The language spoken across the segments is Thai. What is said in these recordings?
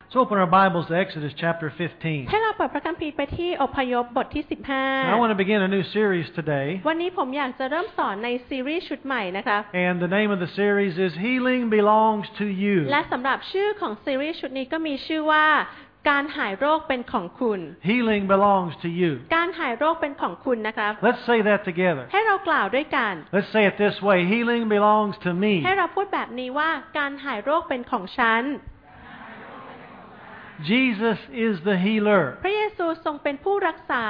So open our Bibles to Exodus chapter 15. ให้เราเปิดพระคัมภีร์ไปที่อพยพบทที่ I want to begin a new series today. 15วันนี้ผมอยากจะเริ่มสอนในซีรีส์ชุดใหม่นะคะ And the name of the series is Healing Belongs to You. และสำหรับชื่อของซีรีส์ชุดนี้ก็มีชื่อว่าการหายโรคเป็นของคุณ Healing belongs to you. การหายโรคเป็นของคุณนะคะ Let's say that together. ให้เรากล่าวด้วยกัน Let's say it this way. Healing belongs to me. ให้เราพูดแบบนี้ว่าการหายโรคเป็นของฉัน Jesus is the healer. พระเยซูทรงเป็นผู้รักษา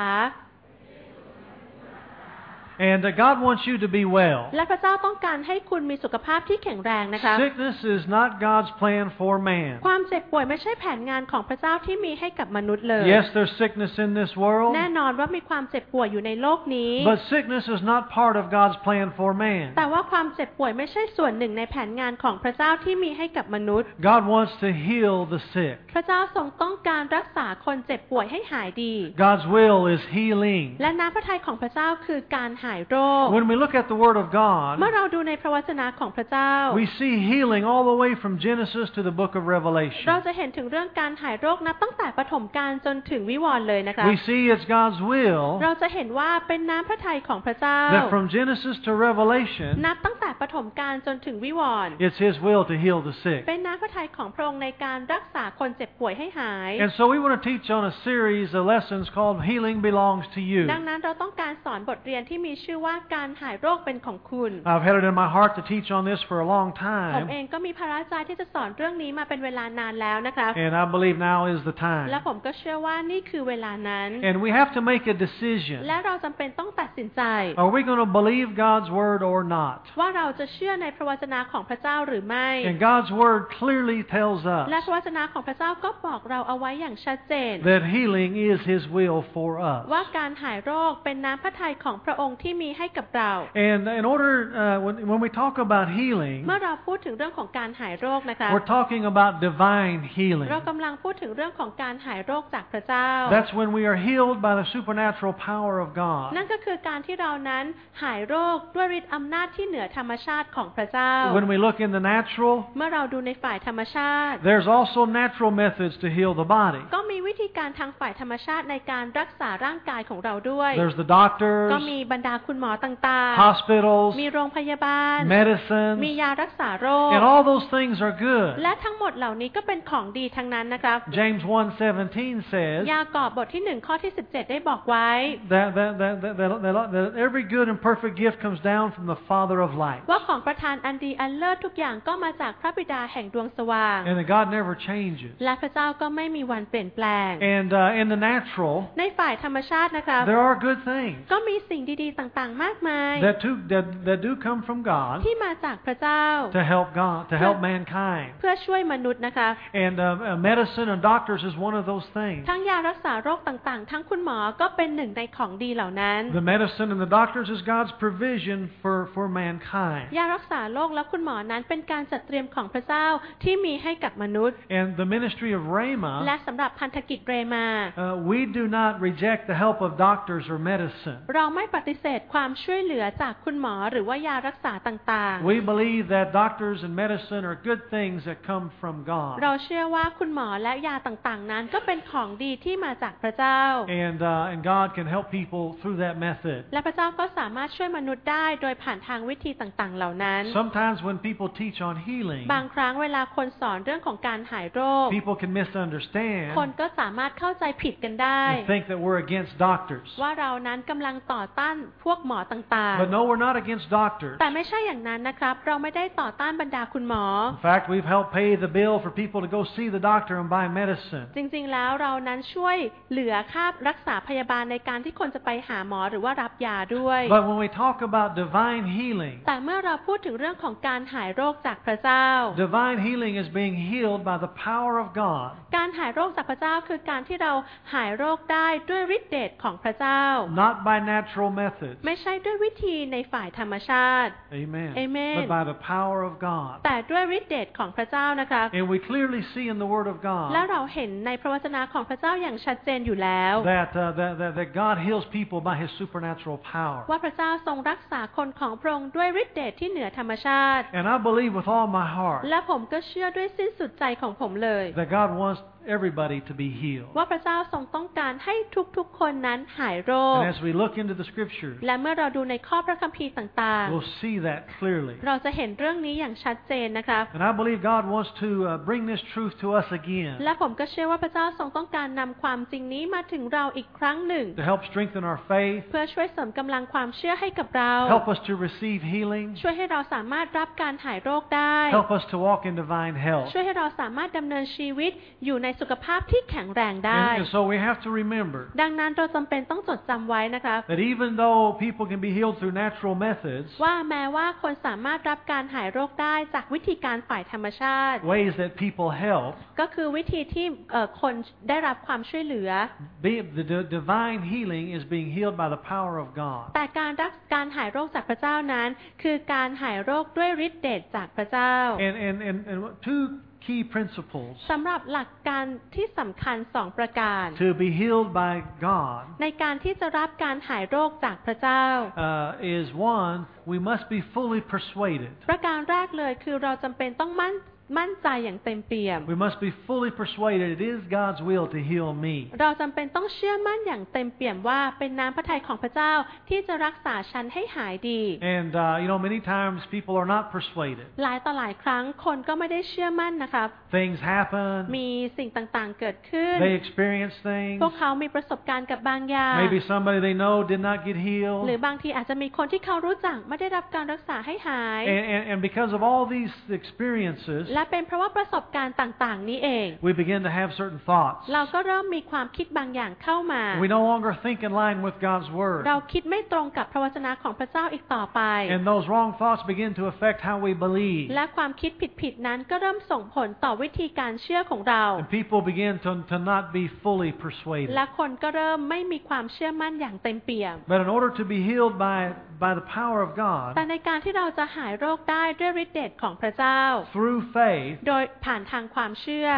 And God wants you to be well. และพระเจ้าต้องการให้คุณมีสุขภาพที่แข็งแรงนะคะ Sickness is not God's plan for man. ความเจ็บป่วยไม่ใช่แผนงานของพระเจ้าที่มีให้กับมนุษย์เลย Yes, there's sickness in this world. แน่นอนว่ามีความเจ็บป่วยอยู่ในโลกนี้ But sickness is not part of God's plan for man. แต่ว่าความเจ็บป่วยไม่ใช่ส่วนหนึ่งในแผนงานของพระเจ้าที่มีให้กับมนุษย์ God wants to heal the sick. พระเจ้าทรงต้องการรักษาคนเจ็บป่วยให้หายดี God's will is healing. และน้ำพระทัยของพระเจ้าคือการหายโรค When we look at the Word of เมื่อ God, เราดูในพระวจนะของพระเจ้า we see healing all the way from Genesis to the book of เรา Revelation. จะเห็นถึงเรื่องการหายโรคนับตั้งแต่ปฐมกาลจนถึงวิวรณ์เลยนะคะ We see it's God's will เราจะเห็นว่าเป็นน้ำพระทัยของพระเจ้า that from Genesis to Revelation, นับตั้งแต่ปฐมกาลจนถึงวิวรณ์ it's His will to heal the sick. เป็นน้ำพระทัยของพระองค์ในการรักษาคนเจ็บป่วยให้หาย And so we want to teach on a series of lessons called Healing Belongs to You. ดังนั้นเราต้องการสอนบทเรียนที่มีชื่อว่าการหายโรคเป็นของคุณ I've had it in my heart to teach on this for a long ผมเอ time, งก็มีภาระใจที่จะสอนเรื่องนี้มาเป็นเวลานานแล้วนะคะ and I believe now is the และ time. ผมก็เชื่อว่านี่คือเวลานั้น And we have to make a decision. และเราจำเป็นต้องตัดสินใจ Are we going to believe God's Word or not? ว่าเราจะเชื่อในพระวจนะของพระเจ้าหรือไม่ And God's Word clearly tells และ us พระวจนะของพระเจ้าก็บอกเราเอาไว้อย่างชัดเจน that healing is His will for ว่า us. การหายโรคเป็นน้ำพระทัยของพระองค์ที่มีให้กับเรา And in order, when we talk about healing, เมื่อเราพูดถึงเรื่องของการหายโรคนะคะ we're talking about divine healing. เรากำลังพูดถึงเรื่องของการหายโรคจากพระเจ้า That's when we are healed by the supernatural power of นั่น God. ก็คือการที่เรานั้นหายโรคด้วยฤทธิ์อำนาจที่เหนือธรรมชาติของพระเจ้า When we look in the natural, เมื่อเราดูในฝ่ายธรรมชาติ there's also natural methods to heal the body. ก็มีวิธีการทางฝ่ายธรรมชาติในการรักษาร่างกายของเราด้วย There's the ก็ doctors, มีบรรดาคุณหมอต่าง hospitals, ๆ มีโรงพยาบาล medicines, มียารักษาโรค and all those things are good. และทั้งหมดเหล่านี้ก็เป็นของดีทั้งนั้นนะครับ James 1:17 says ยากอบบทที่1ข้อที่17ได้บอกไว้ that every good and perfect gift comes down from the Father of light. ว่าของประทานอันดีอันเลิศทุกอย่างก็มาจากพระบิดาแห่งดวงสว่าง And that God never changes. และพระเจ้าก็ไม่มีวันเปลี่ยนแปลง And in the natural, ในฝ่ายธรรมชาตินะครับ there are good things ก็มีสิ่งดีๆต่างๆมากมาย that do come from God ที่มาจากพระเจ้า to help mankind. เพื่อช่วยมนุษย์นะคะ And medicine and doctors is one of those things. ทั้งยารักษาโรคต่างๆ ทั้งคุณหมอก็เป็นหนึ่งในของดีเหล่านั้น The medicine and the doctors is God's provision for mankind. ยารักษาโรคและคุณหมอนั้นเป็นการจัดเตรียมของพระเจ้าที่มีให้กับมนุษย์ And the ministry of และ Rhema, สำหรับพันธกิจเรมา we do not reject the help of doctors or medicine. เราไม่ปฏิเสธความช่วยเหลือจากคุณหมอหรือว่ายารักษาต่าง We believe that doctors and medicine are good things that come from ๆ God. เราเชื่อว่าคุณหมอและยาต่างๆนั้นก็เป็นของดีที่มาจากพระเจ้า And God can help people through that method. และพระเจ้าก็สามารถช่วยมนุษย์ได้โดยผ่านทางวิธีต่างๆ เหล่านั้น Sometimes when people teach on healing, บางครั้งเวลาคนสอนเรื่องของการหายโรค people can misunderstand คนก็สามารถเข้าใจผิดกันได้ and think that we're against doctors. ว่าเรานั้นกำลังต่อต้านพวกหมอต่าง But no, we're not against doctors. ๆ แต่ไม่ใช่อย่างนั้นนะครับ เราไม่ได้ต่อต้านบรรดาคุณหมอ In fact, we've helped pay the bill for people to go see the doctor and buy medicine. จริงๆ แล้วเรานั้นช่วยเหลือค่ารักษาพยาบาลในการที่คนจะไปหาหมอหรือว่ารับยาด้วย But when we talk about divine healing, แต่เมื่อเราพูดถึงเรื่องของการหายโรคจากพระเจ้า divine healing is being healed by the power of God, การหายโรคจากพระเจ้าคือการที่เราหายโรคได้ด้วยฤทธิ์เดชของพระเจ้า not by natural methods. ไม่ใช่ด้วยวิธีในฝ่ายธรรมชาติ Amen. Amen. But by the power of God. แต่ด้วยฤทธิ์เดชของพระเจ้านะคะ And we clearly see in the Word of และ God เราเห็นในพระวจนะของพระเจ้าอย่างชัดเจนอยู่แล้ว that God heals people by His supernatural power. ว่าพระเจ้าทรงรักษาคนของพระองค์ด้วยฤทธิ์เดชที่เหนือธรรมชาติ And I believe with all my heart และผมก็เชื่อด้วยสิ้นสุดใจของผมเลย that God wants everybody to be healed. ว่าพระเจ้าทรงต้องการให้ทุกๆคนนั้นหายโรค And as we look into the scriptures, และเมื่อเราดูในข้อพระคัมภีร์ต่าง we'll see that clearly. ๆเราจะเห็นเรื่องนี้อย่างชัดเจนนะครับ And I believe God wants to bring this truth to us again, และผมก็เชื่อว่าพระเจ้าทรงต้องการนำความจริงนี้มาถึงเราอีกครั้งหนึ่ง to help strengthen our faith, เพื่อช่วยเสริมกำลังความเชื่อให้กับเรา help us to receive healing, ช่วยให้เราสามารถรับการหายโรคได้ help us to walk in divine health. ช่วยให้เราสามารถดำเนินชีวิตอยู่ในสุขภาพที่แข็งแรงได้ And so we have to remember ดังนั้นเราจำเป็นต้องจดจำไว้นะครับ that even though people can be healed through natural methods, ว่าแม้ว่าคนสามารถรับการหายโรคได้จากวิธีการฝ่ายธรรมชาติ ways that people help, ก็คือวิธีที่คนได้รับความช่วยเหลือ the divine healing is being healed by the power of God. แต่การหายโรคจากพระเจ้านั้น คือการหายโรคด้วยฤทธิ์เดชจากพระเจ้า And two key principles สำหรับหลักการที่สำคัญ2ประการ to be healed by God ในการที่จะรับการหายโรคจากพระเจ้า is one, we must be fully persuaded. ประการแรกเลยคือเราจำเป็นต้องมั่นใจอย่างเต็มเปี่ยม We must be fully persuaded it is God's will to heal me. เราจำเป็นต้องเชื่อมั่นอย่างเต็มเปี่ยมว่าเป็นน้ำพระทัยของพระเจ้าที่จะรักษาฉันให้หายดี And many times people are not persuaded. หลายต่อหลายครั้งคนก็ไม่ได้เชื่อมั่นนะครับ Things happen. มีสิ่งต่างๆเกิดขึ้น They experience things. พวกเขามีประสบการณ์กับบางอย่าง Maybe somebody they know did not get ห healed. รือบางทีอาจจะมีคนที่เขารู้จักไม่ได้รับการรักษาให้หาย And because of all these experiences, และเป็นเพราะว่าประสบการณ์ต่างๆนี้เอง we begin to have certain thoughts. เราก็เริ่มมีความคิดบางอย่างเข้ามา We no longer think in line with God's word. เราคิดไม่ตรงกับพระวจนะของพระเจ้าอีกต่อไป And those wrong thoughts begin to affect how we believe. และความคิดผิดๆนั้นก็เริ่มส่งผลต่อวิธีการเชื่อของเรา And people begin to not be fully persuaded. และคนก็เริ่มไม่มีความเชื่อมั่นอย่างเต็มเปี่ยม But in order to be healed by the power of แต่ God, ในการที่เราจะหายโรคได้ด้วยฤทธิ์เดชของพระเจ้า through faith, โดยผ่านทางความเชื่อ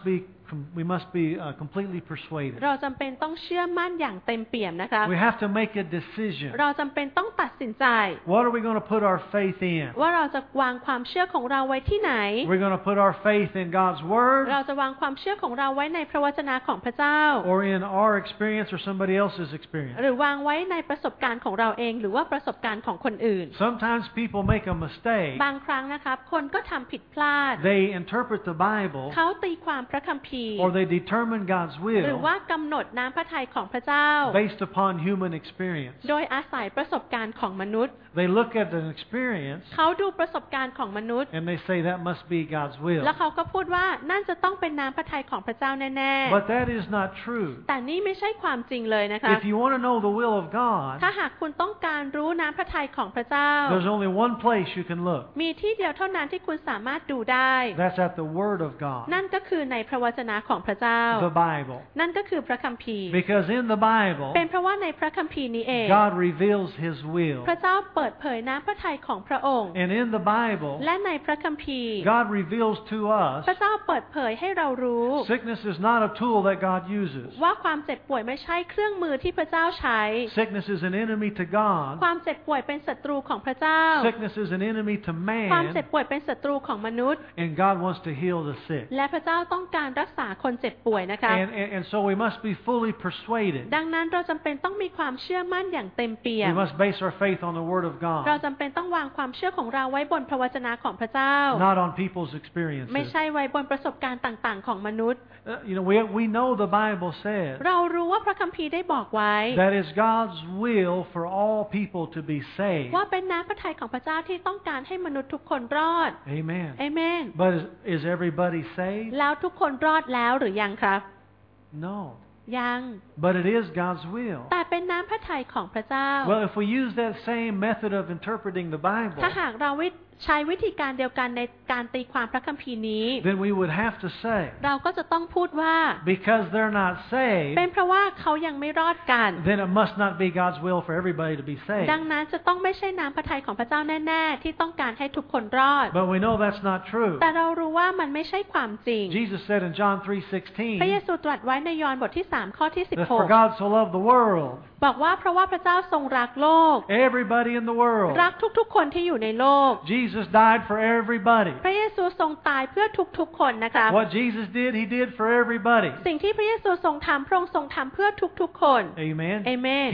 we must be completely persuaded. เราจำเป็นต้องเชื่อมั่นอย่างเต็มเปี่ยมนะคะ We have to make a decision. เราจำเป็นต้องตัดสินใจ What are we going to put our faith in? ว่าเราจะวางความเชื่อของเราไว้ที่ไหน We're going to put our faith in God's word, เราจะวางความเชื่อของเราไว้ในพระวจนะของพระเจ้า or in our experience or somebody else's experience. หรือวางไว้ในประสบการณ์ของเราเองหรือว่าประสบการณ์ของคนอื่น Sometimes people make a mistake. บางครั้งนะครับคนก็ทำผิดพลาด They interpret the Bible, เขาตีความพระคัมภีร์ or they determine God's หรือ will ว่ากำหนดน้ำพระทัยของพระเจ้า based upon human experience. โดยอาศัยประสบการณ์ของมนุษย์ They look at an experience เขาดูประสบการณ์ของมนุษย์ and they say that must be God's will. แล้วเขาก็พูดว่านั่นจะต้องเป็นน้ำพระทัยของพระเจ้าแน่ But that is not true. ๆ แต่นี่ไม่ใช่ความจริงเลยนะคะ If you want to know the will of God, ถ้าหากคุณต้องการรู้น้ำพระทัยของพระเจ้า there's only one place you can look. มีที่เดียวเท่านั้นที่คุณสามารถดูได้ That's at the Word of God, นั่นก็คือในพระวจนะของพระเจ้า the Bible. นั่นก็คือพระคัมภีร์ Because in the Bible, เป็นเพราะว่าในพระคัมภีร์นี้เอง God reveals His will. พระเจ้าเปิดเผยน้ำพระทัยของพระองค์ And in the Bible, และในพระคัมภีร์ God reveals to พระ us เจ้าเปิดเผยให้เรารู้ sickness is not a tool that God uses. ว่าความเจ็บป่วยไม่ใช่เครื่องมือที่พระเจ้าใช้ Sickness is an enemy to ค God. วามเจ็บป่วยเป็นศัตรูของพระเจ้า Sickness is an enemy to ความเจ็บ man. ป่วยเป็นศัตรูของมนุษย์ And God wants to heal the sick. และพระเจ้าต้องการรักษาคนเจ็บป่วยนะคะ And so we must be fully persuaded. ดังนั้นเราจำเป็นต้องมีความเชื่อมั่นอย่างเต็มเปี่ย We ม must base our faith on the Word of เรา God, จำเป็นต้องวางความเชื่อของเราไว้บนพระวจนะของพระเจ้า not on people's ไม่ experiences. ใช่ไว้บนประสบการณ์ต่างๆของมนุษย์ We know the Bible says เรารู้ว่าพระคัมภีร์ได้บอกไว้ that it's God's will for all people to be saved. ว่าเป็นน้ำพระทัยของพระเจ้าที่ต้องการให้มนุษย์ทุกคนรอด Amen. เอเมน But is everybody saved? แล้วทุกคนรอดแล้วหรือยังครับ No. ยัง But it is God's will. แต่เป็นน้ำพระทัยของพระเจ้า Well, if we use that same method of interpreting the Bible, ถ้าหากเราใช้วิธีการเดียวกันในการตีความพระคัมภีร์นี้ then we would have to say, เราก็จะต้องพูดว่า because they're not เป็น saved, เพราะว่าเขายังไม่รอดกัน then it must not be God's will for everybody to be ดัง saved. นั้นจะต้องไม่ใช่น้ำพระทัยของพระเจ้าแน่ๆที่ต้องการให้ทุกคนรอด But we know that's not true. แต่เรารู้ว่ามันไม่ใช่ความจริง Jesus said in John พระเย 3:16 ซูตรัสไว้ในยอห์นบทที่3ข้อที่ that for God so loved the world, 16บอกว่าเพราะว่าพระเจ้าทรงรักโลก everybody in the world, รักทุกๆคนที่อยู่ในโลก Jesus Jesus died for everybody. พระเยซูทรงตายเพื่อทุกๆคนนะคะ What Jesus did, He did for everybody. สิ่งที่พระเยซูทรงทำพระองค์ทรงทำเพื่อทุกๆคน Amen. Amen.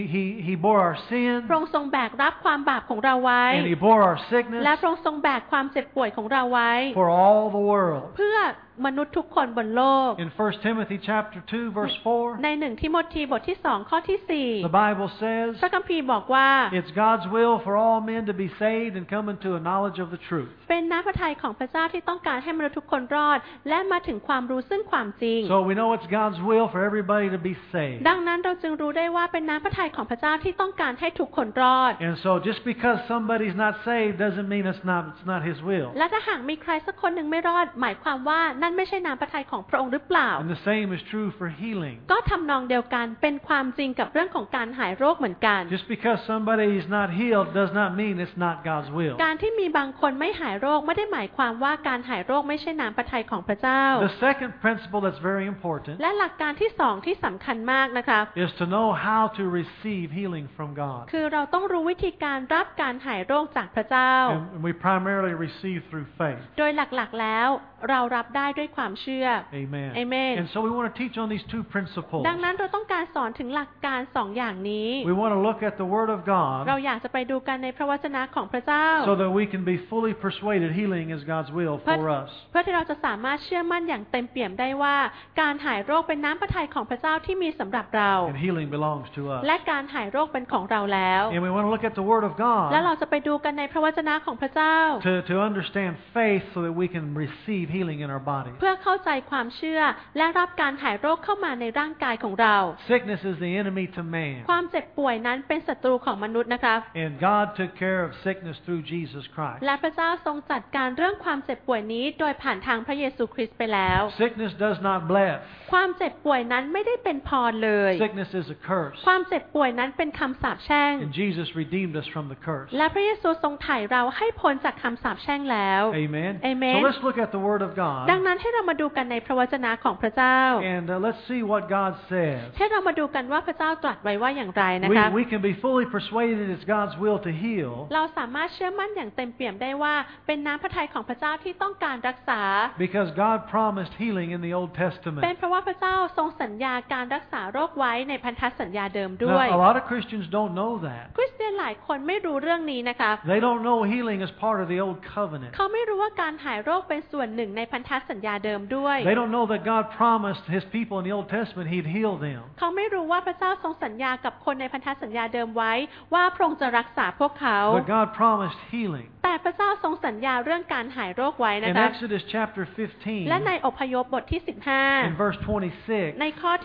He bore our sin. พระองค์ทรงแบกรับความบาปของเราไว้ And He bore our sickness และพระองค์ทรงแบกความเจ็บป่วยของเราไว้ for all the world. เพื่อมนุษย์ทุกคนบนโลก In 1 Timothy chapter 2 verse 4, ใน1ทิโมธีบทที่2ข้อที่ the Bible 4 says, พระคัมภีร์บอกว่า it's God's will for all men to be saved and come into a knowledge of the truth. เป็นน้ำพระทัยของพระเจ้าที่ต้องการให้มนุษย์ทุกคนรอดและมาถึงความรู้ซึ่งความจริง So we know it's God's will for everybody to be saved. ดังนั้นเราจึงรู้ได้ว่าเป็นน้ำพระทัยของพระเจ้าที่ต้องการให้ทุกคนรอด And so just because somebody's not saved doesn't mean it's not His will. และถ้าหากมีใครสักคนหนึ่งไม่รอดหมายความว่านั่นไม่ใช่น้ำพระทัยของพระองค์หรือเปล่า And the same is true for healing. ก็ทำนองเดียวกันเป็นความจริงกับเรื่องของการหายโรคเหมือนกัน Just because somebody is not healed does not mean it's not God's will. การที่มีบางคนไม่หายโรคไม่ได้หมายความว่าการหายโรคไม่ใช่น้ำพระทัยของพระเจ้า The second principle that's very important และหลักการที่สองที่สำคัญมากนะคะ is to know how to receive healing from God. คือเราต้องรู้วิธีการรับการหายโรคจากพระเจ้า And we primarily receive through faith. โดยหลักๆแล้วเรารับได้ด้วยความเชื่อ Amen. Amen. And so we want to teach on these two principles. ดังนั้นเราต้องการสอนถึงหลักการสองอย่างนี้ We want to look at the Word of เรา God อยากจะไปดูกันในพระวจนะของพระเจ้า so that we can be fully persuaded healing is God's will เพื่อ for us. เพื่อที่เราจะสามารถเชื่อมั่นอย่างเต็มเปี่ยมได้ว่าการหายโรคเป็นน้ำพระทัยของพระเจ้าที่มีสำหรับเรา And healing belongs to us. และการหายโรคเป็นของเราแล้ว And we want to look at the Word of และ God เราจะไปดูกันในพระวจนะของพระเจ้า to understand faith so that we can receive healing in our bodies. เพื่อเข้าใจความเชื่อและรับการหายโรคเข้ามาในร่างกายของเรา Sickness is the enemy to man. ความเจ็บป่วยนั้นเป็นศัตรูของมนุษย์นะคะ And God took care of sickness through Jesus Christ. และพระเจ้าทรงจัดการเรื่องความเจ็บป่วยนี้โดยผ่านทางพระเยซูคริสต์ไปแล้ว Sickness does not bless. ความเจ็บป่วยนั้นไม่ได้เป็นพรเลย Sickness is a curse. ความเจ็บป่วยนั้นเป็นคำสาปแช่ง And Jesus redeemed us from the curse. และพระเยซูทรงไถ่เราให้พ้นจากคำสาปแช่งแล้ว Amen. Amen. So let's look at the Word of God. ดังนั้นให้เรามาดูกันในพระวจนะของพระเจ้า And let's see what God says. ให้เรามาดูกันว่าพระเจ้าตรัสไว้ว่าอย่างไรนะคะ We can be fully persuaded it's God's will to heal เราสามารถเชื่อมั่นอย่างเต็มเปี่ยมได้ว่าเป็นน้ำพระทัยของพระเจ้าที่ต้องการรักษา because God promised healing in the Old เป็น Testament. เพราะว่าพระเจ้าทรงสัญญาการรักษาโรคไว้ในพันธสัญญาเดิมด้วย Now, a lot of Christians don't know that. คริสเตียนหลายคนไม่รู้เรื่องนี้นะคะ They don't know healing is part of the Old Covenant. เขาไม่รู้ว่าการหายโรคเป็นส่วนหนึ่งในพันธสัญญาเดิมด้วย They don't know that God promised His people in the Old Testament He'd heal them. เขาไม่รู้ว่าพระเจ้าทรงสัญญากับคนในพันธสัญญาเดิมไว้ว่าพระองค์จะรักษาพวกเขา But God promised healing. แต่พระเจ้าทรงสัญญาเรื่องการหายโรคไว้นะ In คะ Exodus chapter และใน 15, อพยพบทที่ in verse 15 ใน 26, ข้อที่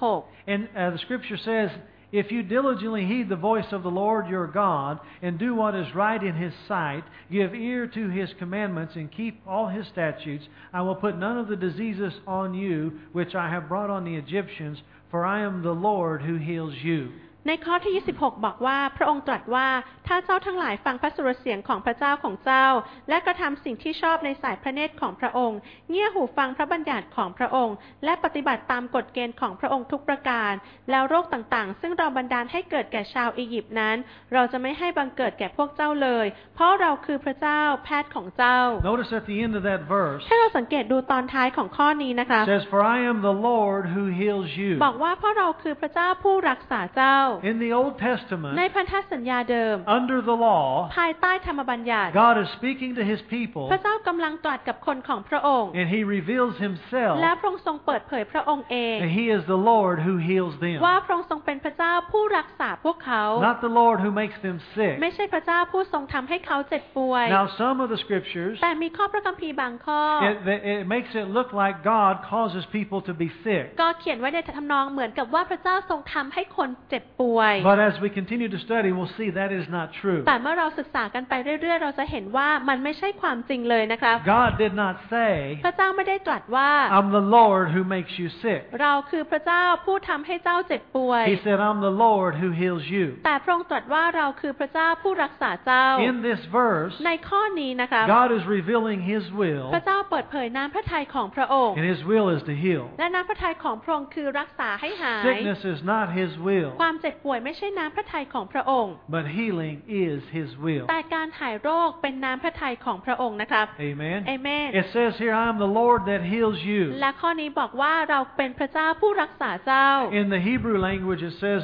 26 and the scripture says, if you diligently heed the voice of the Lord your God, and do what is right in His sight, give ear to His commandments, and keep all His statutes, I will put none of the diseases on you which I have brought on the Egyptians, for I am the Lord who heals you. ในข้อที่ 26 บอกว่าพระองค์ตรัสว่าถ้าเจ้าทั้งหลายฟังพระสุรเสียงของพระเจ้าของเจ้าและกระทำสิ่งที่ชอบในสายพระเนตรของพระองค์เงี่ยหูฟังพระบัญญัติของพระองค์และปฏิบัติตามกฎเกณฑ์ของพระองค์ทุกประการแล้วโรคต่างๆซึ่งเราบันดาลให้เกิดแก่ชาวอียิปต์นั้นเราจะไม่ให้บังเกิดแก่พวกเจ้าเลยเพราะเราคือพระเจ้าแพทย์ของเจ้า Notice at the end of that verse, ให้เราสังเกตดูตอนท้ายของข้อนี้นะคะ says, for I am the Lord who heals you. บอกว่าเพราะเราคือพระเจ้าผู้รักษาเจ้า In the Old ใน Testament, พันธสัญญาเดิม under the law, ภายใต้ธรรมบัญญัติ God is speaking to His people, พระเจ้ากำลังตรัสกับคนของพระองค์ and He reveals Himself, และพระองค์ทรงเปิดเผยพระองค์เอง and He is the Lord who heals them. ว่าพระองค์ทรงเป็นพระเจ้าผู้รักษาพวกเขา Not the Lord who makes them sick. ไม่ใช่พระเจ้าผู้ทรงทำให้เขาเจ็บป่วย Now, some of the scriptures, แต่มีข้อพระคัมภีร์บางข้อ it makes it look like God causes people to be sick. ก็เขียนไว้ในทำนองเหมือนกับว่าพระเจ้าทรงทำให้คนเจ็บป่วย But as we continue to study, we'll see that is not true. แต่เมื่อเราศึกษากันไปเรื่อยๆเราจะเห็นว่ามันไม่ใช่ความจริงเลยนะครับ God did not say, พระเจ้าไม่ได้ตรัสว่า I'm the Lord who makes you sick. เราคือพระเจ้าผู้ทำให้เจ้าเจ็บป่วย He said, I'm the Lord who heals you. แต่พระองค์ตรัสว่าเราคือพระเจ้าผู้รักษาเจ้า In this verse, ในข้อนี้นะคะ God is revealing His will, พระเจ้าเปิดเผยน้ำพระทัยของพระองค์ and His will is to heal. และน้ำพระทัยของพระองค์คือรักษาให้หาย Sickness is not His will. ความเจ็บจ็บป่วยไม่ใช่น้ำพระทัยของพระองค์ but healing is His will. แต่การหายโรคเป็นน้ำพระทัยของพระองค์นะครับ Amen. Amen. It says here, I am the Lord that heals you. และข้อนี้บอกว่าเราเป็นพระเจ้าผู้รักษาเจ้า In the Hebrew language, it says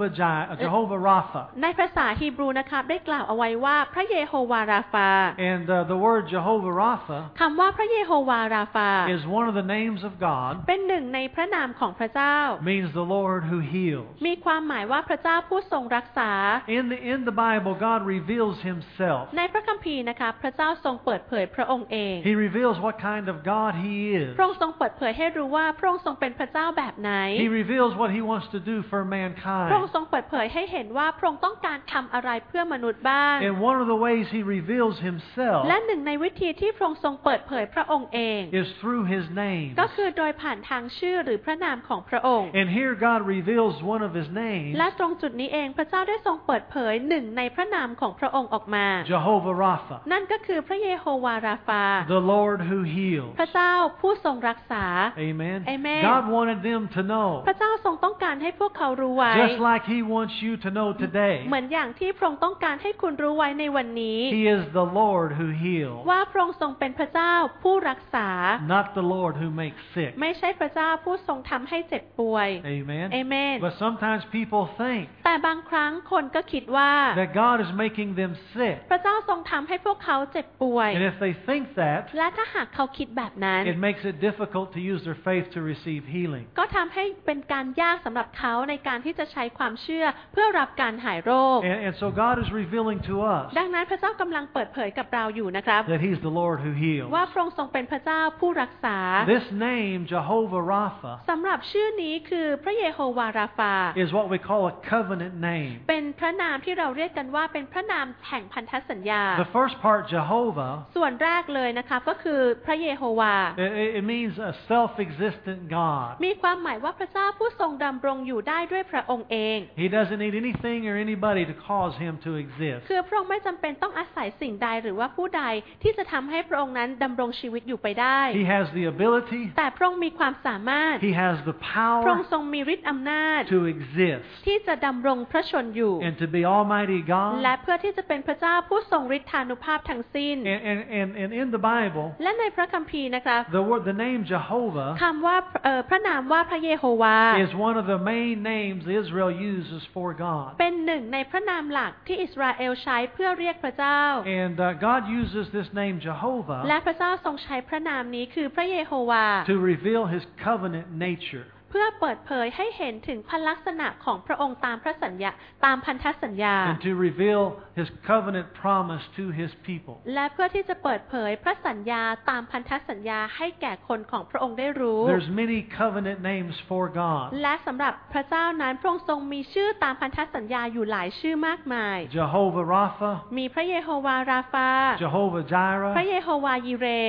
Jehovah Rapha. ในภาษาฮีบรูนะครับได้กล่าวเอาไว้ว่าพระเยโฮวาราฟา And the word Jehovah Rapha คำว่าพระเยโฮวาราฟา is one of the names of God. เป็นหนึ่งในพระนามของพระเจ้า Means the Lord who heals. มีความหมายว่าพระเจ้าผู้ทรงรักษา In the Bible, God reveals Himself. ในพระคัมภีร์นะคะพระเจ้าทรงเปิดเผยพระองค์เอง He reveals what kind of God He is. พระองค์ทรงเปิดเผยให้รู้ว่าพระองค์ทรงเป็นพระเจ้าแบบไหน He reveals what He wants to do for พระองค์ mankind. ทรงเปิดเผยให้เห็นว่าพระองค์ต้องการทำอะไรเพื่อมนุษย์บ้าง And one of the ways He reveals Himself และหนึ่งในวิธีที่พระองค์ทรงเปิดเผยพระองค์เอง is through His name. ก็คือโดยผ่านทางชื่อหรือพระนามของพระองค์ And here God reveals one of His names, และตรงจุดนี้เองพระเจ้าได้ทรงเปิดเผยหนึ่งในพระนามของพระองค์ออกมา Jehovah Rapha, นั่นก็คือพระเยโฮวาราฟา the Lord who heals. พระเจ้าผู้ทรงรักษา Amen. Amen. God wanted them to know, พระเจ้าทรงต้องการให้พวกเขารู้ไว้ just like He wants you to know today, เหมือนอย่างที่พระองค์ต้องการให้คุณรู้ไว้ในวันนี้ He is the Lord who heals, ว่าพระองค์ทรงเป็นพระเจ้าผู้รักษา not the Lord who makes sick. ไม่ใช่พระเจ้าผู้ทรงทำให้เจ็บป่วย Amen. Amen. But sometimes people think แต่บางครั้งคนก็คิดว่า that God is making them sick. พระเจ้าทรงทำให้พวกเขาเจ็บป่วย And if they think that, และถ้าหากเขาคิดแบบนั้น it makes it difficult to use their faith to receive healing. ก็ทำให้เป็นการยากสำหรับเขาในการที่จะใช้ความเชื่อเพื่อรับการหายโรค And so God is revealing to us ดังนั้นพระเจ้ากำลังเปิดเผยกับเราอยู่นะครับ that He's the Lord who heals. ว่าพระองค์ทรงเป็นพระเจ้าผู้รักษา This name, Jehovah Rapha, สำหรับชื่อนี้คือพระเยโฮวาราฟา is what we call a covenant name. เป็นพระนามที่เราเรียกกันว่าเป็นพระนามแห่งพันธสัญญา The first part, Jehovah, ส่วนแรกเลยนะคะก็คือพระเยโฮวา it means a self-existent God. มีความหมายว่าพระเจ้าผู้ทรงดำรงอยู่ได้ด้วยพระองค์เอง He doesn't need anything or anybody to cause Him to exist. คือพระองค์ไม่จำเป็นต้องอาศัยสิ่งใดหรือว่าผู้ใดที่จะทำให้พระองค์นั้นดำรงชีวิตอยู่ไปได้ He has the ability, แต่พระองค์มีความสามารถ He has the พระอง power ค์ทรงมีฤทธิ์อำนาจ to exist ที่จะดำรงพระชนอยู่ and to be Almighty และ God. เพื่อที่จะเป็นพระเจ้าผู้ทรงฤทธานุภาพทั้งสิ้น And in the Bible, และในพระคัมภีร์นะครับ the name Jehovah คำว่าพระนามว่าพระเยโฮวา is one of the main names Israel uses for God. เป็นหนึ่งในพระนามหลักที่อิสราเอลใช้เพื่อเรียกพระเจ้า And God uses this name Jehovah และพระเจ้าทรงใช้พระนามนี้คือพระเยโฮวา to reveal His covenant nature. เพื่อเปิดเผยให้เห็นถึงพระลักษณะของพระองค์ตามพระสัญญาตามพันธสัญญา And to reveal His covenant promise to His people. และเพื่อที่จะเปิดเผยพระสัญญาตามพันธสัญญาให้แก่คนของพระองค์ได้รู้ There's many covenant names for God. และสำหรับพระเจ้านั้นพระองค์ทรงมีชื่อตามพันธสัญญาอยู่หลายชื่อมากมาย Jehovah Rapha, มีพระเยโฮวาราฟา Jehovah พระ Jireh, เยโฮวายิเร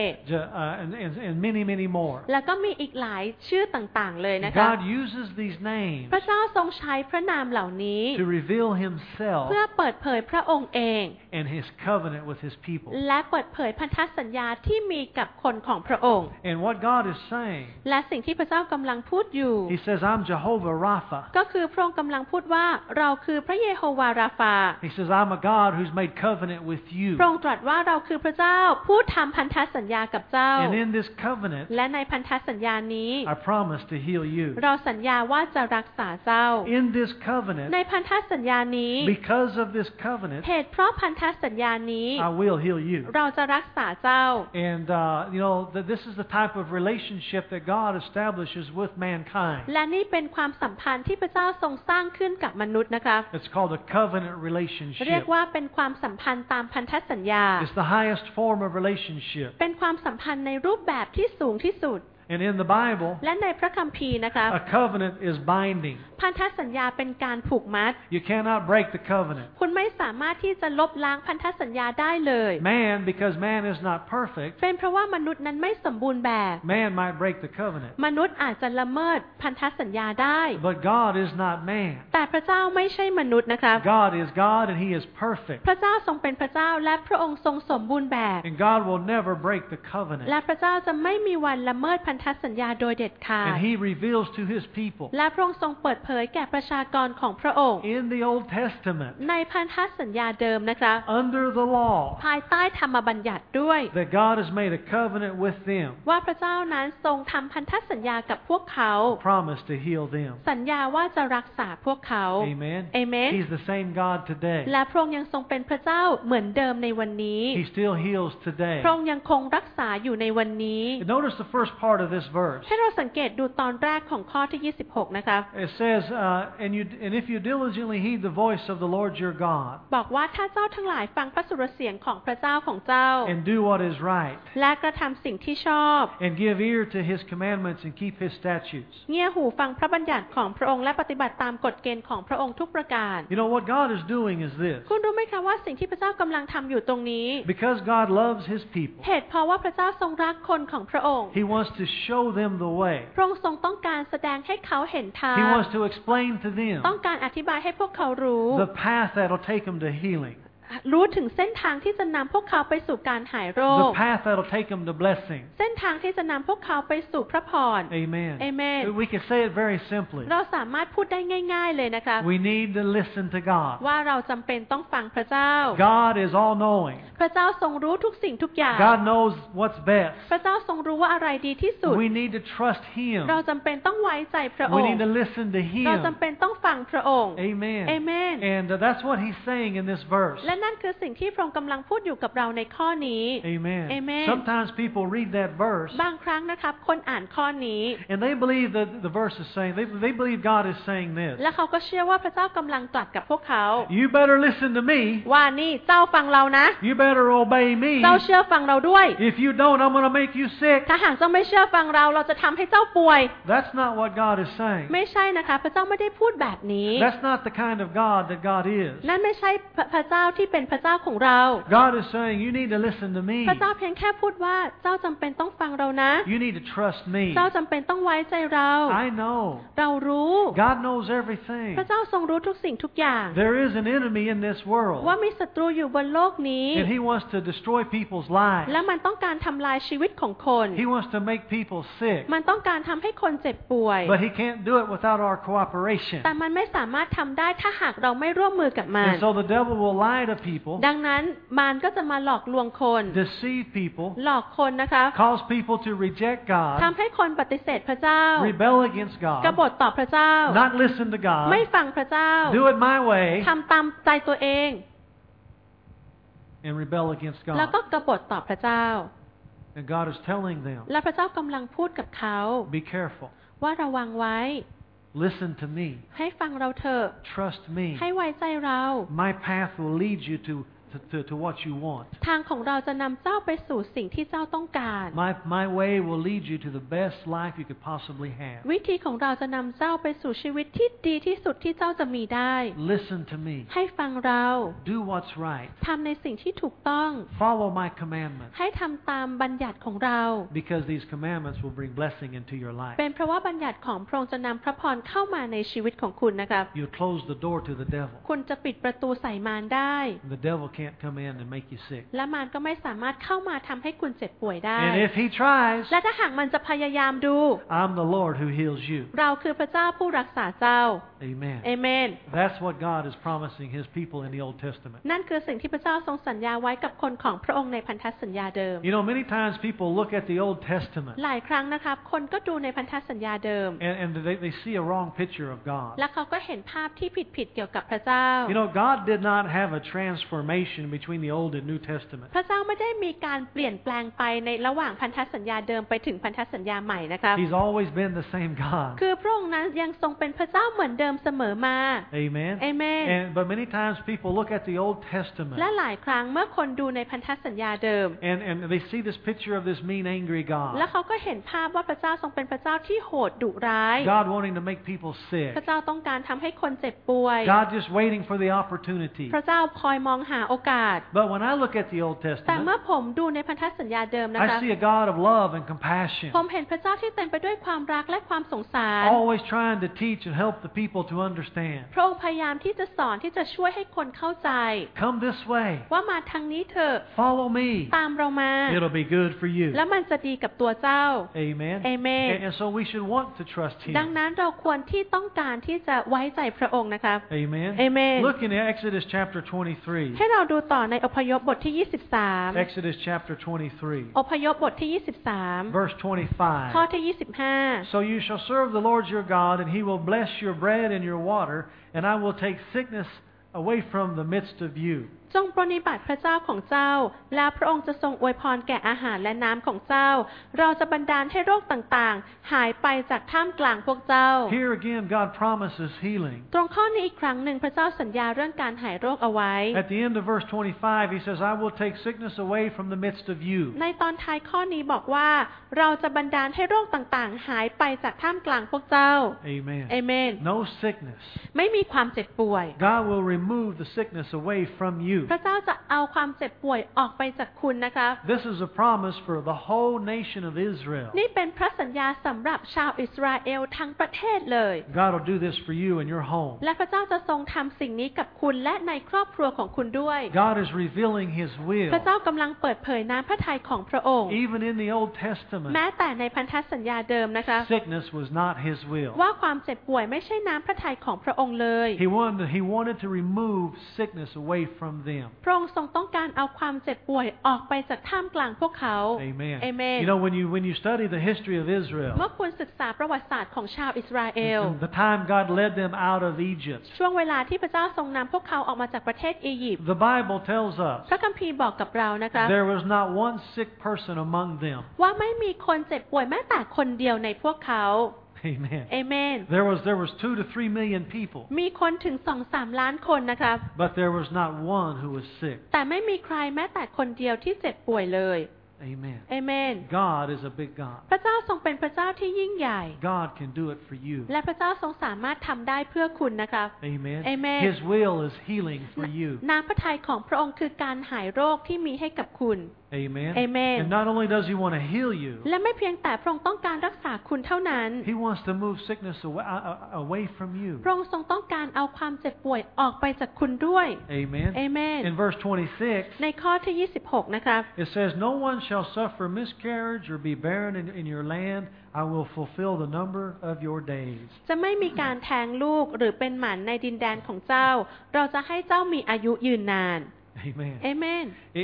and many more. แล้วก็มีอีกหลายชื่อต่างๆเลยนะคะ God uses these names พระเจ้าทรงใช้พระนามเหล่านี้ to reveal Himself เพื่อเปิดเผยพระองค์เอง and His covenant with His people. และเปิดเผยพันธสัญญาที่มีกับคนของพระองค์ And what God is saying, และสิ่งที่พระเจ้ากำลังพูดอยู่ He says, I'm Jehovah Rapha. ก็คือพระองค์กำลังพูดว่าเราคือพระเยโฮวาราฟา He says, I'm a God who's made covenant with you. พระองค์ตรัสว่าเราคือพระเจ้าผู้ทำพันธสัญญากับเจ้า And in this covenant, และในพันธสัญญานี้ I promise to heal you. เราสัญญาว่าจะรักษาเจ้า In this covenant, ในพันธสัญญานี้ because of this covenant, เหตุเพราะพันธสัญญานี้ I will heal you. เราจะรักษาเจ้า And, this is the type of relationship that God establishes with mankind. และนี่เป็นความสัมพันธ์ที่พระเจ้าทรงสร้างขึ้นกับมนุษย์นะคะ It's called a covenant เรีย relationship. กว่าเป็นความสัมพันธ์ตามพันธสัญญา It's the highest form of relationship. เป็นความสัมพันธ์ในรูปแบบที่สูงที่สุด And in the Bible, และในพระคัมภีร์นะคะ a covenant is binding. พันธสัญญาเป็นการผูกมัด You cannot break the covenant. คุณไม่สามารถที่จะลบล้างพันธสัญญาได้เลย Man, because man is not perfect, เป็นเพราะว่ามนุษย์นั้นไม่สมบูรณ์แบบ man might break the covenant. มนุษย์อาจจะละเมิดพันธสัญญาได้ But God is not man. แต่พระเจ้าไม่ใช่มนุษย์นะคะ God is God and He is perfect. พระเจ้าทรงเป็นพระเจ้าและพระองค์ทรงสมบูรณ์แบบ And God will never break the covenant. และพระเจ้าจะไม่มีวันละเมิดพันธธสัญญาโดยเด็ดขาด And He reveals to His people และพระองค์ทรงเปิดเผยแก่ประชากรของพระองค์ in the Old Testament ในพันธสัญญาเดิมนะคะ under the law ภายใต้ธรรมบัญญัติด้วย that God has made a covenant with them, ว่าพระเจ้านั้นทรงทำพันธสัญญากับพวกเขา promised to heal them. สัญญาว่าจะรักษาพวกเขา Amen. Amen. He's the same God today. และพระองค์ยังทรงเป็นพระเจ้าเหมือนเดิมในวันนี้ He still heals today. พระองค์ยังคงรักษาอยู่ในวันนี้ Notice the first part of this verse. ให้เราสังเกตดูตอนแรกของข้อที่ 26 นะคะ It says, and if you diligently heed the voice of the Lord your God, บอกว่าถ้าเจ้าทั้งหลายฟังพระสุรเสียงของพระเจ้าของเจ้า and do what is right, และกระทำสิ่งที่ชอบ and give ear to His commandments and keep His statutes. เงี่ยหูฟังพระบัญญัติของพระองค์และปฏิบัติตามกฎเกณฑ์ของพระองค์ทุกประการ You know, what God is doing is this. คุณรู้ไหมคะว่าสิ่งที่พระเจ้ากำลังทำอยู่ตรงนี้ Because God loves His people, เหตุเพราะว่าพระเจ้าทรงรักคนของพระองค์ He wants to show them the way. พระองค์ทรงต้องการแสดงให้เขาเห็นทาง He wants to explain to them ต้องการอธิบายให้พวกเขารู้ the path that'll take them to healing, รู้ถึงเส้นทางที่จะนำพวกเขาไปสู่การหายโร the ค path that'll take them to blessing. เส้นทางที่จะนำพวกเขาไปสู่พระพร Amen. Amen. We can say it very simply. เราสามารถพูดได้ง่ายๆเลยนะคะ We need to listen to God. ว่าเราจำเป็นต้องฟังพระเจ้า God is all-knowing. พระเจ้าทรงรู้ทุกสิ่งทุกอย่าง God knows what's best. พระเจ้าทรงรู้ว่าอะไรดีที่สุด We need to trust Him. เราจำเป็นต้องไว้ใจพระอ We ง need ค์ to listen to เรา Him. จำเป็นต้องฟังพระองค์ Amen. Amen. And that's what He's saying in this verse. และนั่นคือสิ่งที่พระองค์กำลังพูดอยู่กับเราในข้อนี้ Amen. Amen. Sometimes people read that verse บางครั้งนะครับคนอ่านข้อนี้ and they believe that the verse is saying, they believe God is saying this. และเขาก็เชื่อว่าพระเจ้ากำลังตรัสกับพวกเขา You better listen to me. ว่านี่เจ้าฟังเรานะ You better obey me. เจ้าเชื่อฟังเราด้วย If you don't, I'm going to make you sick. ถ้าหากเจ้าไม่เชื่อฟังเราเราจะทำให้เจ้าป่วย That's not what God is saying. ไม่ใช่นะคะพระเจ้าไม่ได้พูดแบบนี้ That's not the kind of God that God is. นั่นไม่ใช่พระเจ้าที่เป็นพระเจ้าของเรา God is saying, you need to listen to me. พระเจ้าเพียงแค่พูดว่าเจ้าจำเป็นต้องฟังเรานะ You need to trust me. เจ้าจำเป็นต้องไว้ใจเรา I know. เรารู้ God knows everything. พระเจ้าทรงรู้ทุกสิ่งทุกอย่าง There is an enemy in this world. ว่ามีศัตรูอยู่บนโลกนี้ And he wants to destroy people's lives. และมันต้องการทำลายชีวิตของคน He wants to make people sick. มันต้องการทำให้คนเจ็บป่วย But he can't do it without our cooperation. แต่มันไม่สามารถทำได้ถ้าหากเราไม่ร่วมมือกับมัน And so the devil will lie to people, ดังนั้นมารก็จะมาหลอกลวงคน deceive people, หลอกคนนะคะ cause people to reject God, ทำให้คนปฏิเสธพระเจ้า rebel against กบ God, ฏต่อพระเจ้า not listen to ไม่ God, ฟังพระเจ้า do it my way, ทำตามใจตัวเอง and rebel against แล้วก็ God. กบฏต่อพระเจ้า And God is telling them, และพระเจ้ากำลังพูดกับเขา be careful, ว่าระวังไว้ listen to me, ให้ฟังเราเถอะ trust ให้ me. ไว้ใจเรา My path will lead you to what you want. ทางของเราจะนำเจ้าไปสู่สิ่งที่เจ้าต้องการ My way will lead you to the best life you could possibly have. วิธีของเราจะนำเจ้าไปสู่ชีวิตที่ดีที่สุดที่เจ้าจะมีได้ Listen to me. ให้ฟังเรา Do what's right. ทำในสิ่งที่ถูกต้อง Follow my commandments, ให้ทำตามบัญญัติของเรา because these commandments will bring blessing into your life. เป็นเพราะว่าบัญญัติของพระองค์จะนำพระพรเข้ามาในชีวิตของคุณนะครับ You close the door to the devil. คุณจะปิดประตูใส่มารได้ The devil can't come in and make you sick. และมารก็ไม่สามารถเข้ามาทำให้คุณเจ็บป่วยได้ And if he tries, และถ้าหากมันจะพยายามดู I'm the Lord who heals you. เราคือพระเจ้าผู้รักษาเจ้า Amen. เอเมน That's what God is promising his people in the Old Testament. นั่นคือสิ่งที่พระเจ้าทรงสัญญาไว้กับคนของพระองค์ในพันธสัญญาเดิม You know, many times people look at the Old Testament หลายครั้งนะครับคนก็ดูในพันธสัญญาเดิม and they see a wrong picture of God. และเขาก็เห็นภาพที่ผิดเกี่ยวกับพระเจ้า You know, God did not have a transformation between the Old and New Testament. พระเจ้าไม่ได้มีการเปลี่ยนแปลงไปในระหว่างพันธสัญญาเดิมไปถึงพันธสัญญาใหม่นะครับ He's always been the same God. คือพระองค์นั้นยังทรงเป็นพระเจ้าเหมือนเดิมเสมอมา Amen. Amen. But many times people look at the Old Testament และหลายครั้งเมื่อคนดูในพันธสัญญาเดิม and they see this picture of this mean, angry และ God. เขาก็เห็นภาพว่าพระเจ้าทรงเป็นพระเจ้าที่โหดดุร้าย God wanting to make people sick. พระเจ้าต้องการทำให้คนเจ็บป่วย God just waiting for the opportunity. พระเจ้าคอยมองหาโอกาส But when I look at the Old แต่เมื่ Testament, อผมดูในพันธสัญญาเดิมนะคะ I see a God of love and compassion, ผมเห็นพระเจ้าที่เต็มไปด้วยความรักและความสงสาร always trying to teach and help the people to understand. พระองค์พยายามที่จะสอนที่จะช่วยให้คนเข้าใจ Come this way. ว่ามาทางนี้เถอะ Follow me. ตามเรามา It'll be good for you. แล้วมันจะดีกับตัวเจ้า Amen. Amen. And so we should want to trust ดัง Him. นั้นเราควรที่ต้องการที่จะไว้ใจพระองค์นะครับ Amen. Amen. Look in Exodus chapter 23. ให้เราดูต่อในอพยพบทที่ 23 Exodus chapter 23, อพยพบทที่ 23 verse ข้อ 25. ที่ 25 So you shall serve the Lord your God, and He will bless your bread and your water, and I will take sickness away from the midst of you. จงปรนนิบัติพระเจ้าของเจ้าแล้วพระองค์จะทรงอวยพรแก่อาหารและน้ำของเจ้าเราจะบันดาลให้โรคต่างๆหายไปจากท่ามกลางพวกเจ้า Here again, God promises healing. ตรงข้อนี้อีกครั้งหนึ่งพระเจ้าสัญญาเรื่องการหายโรคเอาไว้ At the end of verse 25, He says, I will take sickness away from the midst of you. ในตอนท้ายข้อนี้บอกว่าเราจะบันดาลให้โรคต่างๆหายไปจากท่ามกลางพวกเจ้า Amen. เอเมน No sickness. ไม่มีความเจ็บป่วย God will remove the sickness away from you. พระเจ้าจะเอาความเจ็บป่วยออกไปจากคุณนะครับ This is a promise for the whole nation of Israel. นี่เป็นพระสัญญาสำหรับชาวอิสราเอลทั้งประเทศเลย God will do this for you in your home. และพระเจ้าจะทรงทำสิ่งนี้กับคุณและในครอบครัวของคุณด้วย God is revealing His will. พระเจ้ากำลังเปิดเผยน้ำพระทัยของพระองค์ Even in the Old Testament, แม้แต่ในพันธสัญญาเดิมนะคะ sickness was not His will. ว่าความเจ็บป่วยไม่ใช่น้ำพระทัยของพระองค์เลย He wanted to remove sickness away from them. พระองค์ทรงต้องการเอาความเจ็บป่วยออกไปจากท่ามกลางพวกเขา Amen. Amen. You know, when you study the history of เมื่อ Israel, คุณศึกษาประวัติศาสตร์ของชาวอิสราเอล the time God led them out of Egypt, ช่วงเวลาที่พระเจ้าทรงนำพวกเขาออกมาจากประเทศอียิปต์ the Bible tells us พระคัมภีร์บอกกับเรานะคะ there was not one sick person among them. ว่าไม่มีคนเจ็บป่วยแม้แต่คนเดียวในพวกเขา Amen. เอเมน There was 2 to 3 million people, มีคนถึง 2-3 ล้านคนนะครับ but there was not one who was sick. แต่ไม่มีใครแม้แต่คนเดียวที่เจ็บป่วยเลย Amen. เอเมน God is a big God. พระเจ้าทรงเป็นพระเจ้าที่ยิ่งใหญ่ God can do it for you. และพระเจ้าทรงสามารถทำได้เพื่อคุณนะครับ Amen. Amen. His will is healing for you. น้ำพระทัยของพระองค์คือการหายโรคที่มีให้กับคุณ Amen. Amen. And not only does He want to heal you, และไม่เพียงแต่พระองค์ต้องการรักษาคุณเท่านั้น He wants to move sickness away from you. พระองค์ทรงต้องการเอาความเจ็บป่วยออกไปจากคุณด้วย Amen. Amen. In verse 26, ในข้อที่ 26 นะครับ it says, No one shall suffer miscarriage or be barren in your land. I will fulfill the number of your days. จะไม่มีการแท้งลูกหรือเป็นหมันในดินแดนของเจ้า เราจะให้เจ้ามีอายุยืนนาน Amen. Amen.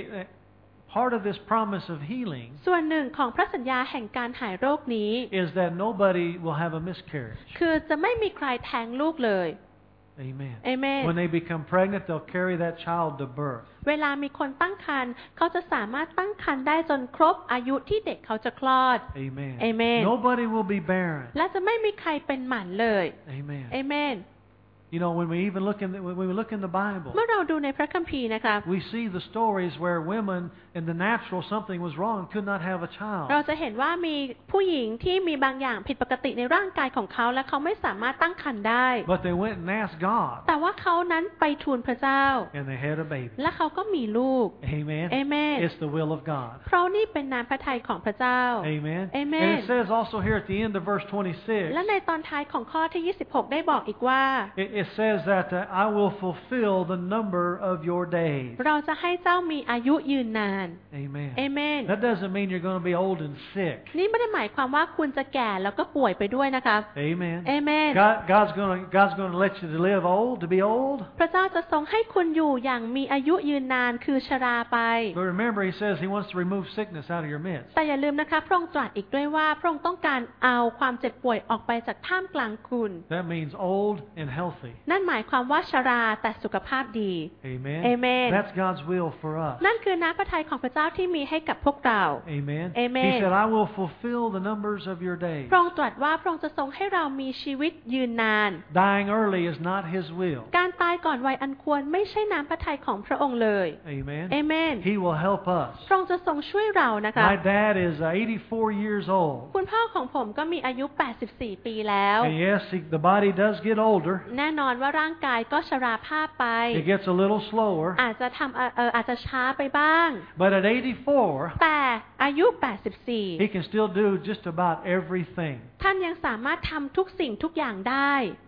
Part of this promise of healing ส่วนหนึ่งของพระสัญญาแห่งการหายโรคนี้ is that nobody will have a miscarriage. คือจะไม่มีใครแท้งลูกเลย Amen. Amen. When they become pregnant, they'll carry that child to birth. เวลามีคนตั้งครรภ์เขาจะสามารถตั้งครรภ์ได้จนครบอายุที่เด็กเขาจะคลอด Amen. Amen. Nobody will be barren. และจะไม่มีใครเป็นหมันเลย Amen. Amen. You know, when we look in the Bible, เมื่อเราดูในพระคัมภีร์นะครับ we see the stories where women in the natural something was wrong, could not have a child. เราจะเห็นว่ามีผู้หญิงที่มีบางอย่างผิดปกติในร่างกายของเขาและเขาไม่สามารถตั้งครรภ์ได้ But they went and asked God, แต่ว่าเขานั้นไปทูลพระเจ้า and they had a baby. และเขาก็มีลูก Amen. Amen. It's the will of God. เพราะนี่เป็นน้ำพระทัยของพระเจ้า Amen. Amen. And it says also here at the end of verse และ 26, ในตอนท้ายของข้อที่ 26 ได้บอกอีกว่า it says that I will fulfill the number of your days. เราจะให้เจ้ามีอายุยืนนาน Amen. Amen. That doesn't mean you're going to be old and sick. นี่ไม่ได้หมายความว่าคุณจะแก่แล้วก็ป่วยไปด้วยนะครับ Amen. Amen. God's going to let you to live old, to be old. พระเจ้าจะทรงให้คุณอยู่อย่างมีอายุยืนนานคือชราไป But remember, He says He wants to remove sickness out of your midst. แต่อย่าลืมนะคะพระองค์ตรัสอีกด้วยว่าพระองค์ต้องการเอาความเจ็บป่วยออกไปจากท่ามกลางคุณ That means old and healthy. นั่นหมายความว่าชราแต่สุขภาพดี Amen. Amen. That's God's will for us. นั่นคือน้ำพระทัยของพระเจ้าที่มีให้กับพวกเรา Amen. Amen. He said, I will fulfill the numbers of your days. พระองค์ตรัสว่าพระองค์จะทรงให้เรามีชีวิตยืนนาน Dying early is not His will. การตายก่อนวัยอันควรไม่ใช่น้ำพระทัยของพระองค์เลย Amen. Amen. He will help us. พระองค์จะทรงช่วยเรานะคะ My dad is 84 years old. คุณพ่อของผมก็มีอายุ 84 ปีแล้ว And yes, the body does get older. แน่นอนว่าร่างกายก็ชราภาพไป It gets a little slower. อาจจะช้าไปบ้าง But at 84, แต่อายุ he can still do just about everything. 84 ท่านยังสามารถทำทุกสิ่งทุกอย่างได้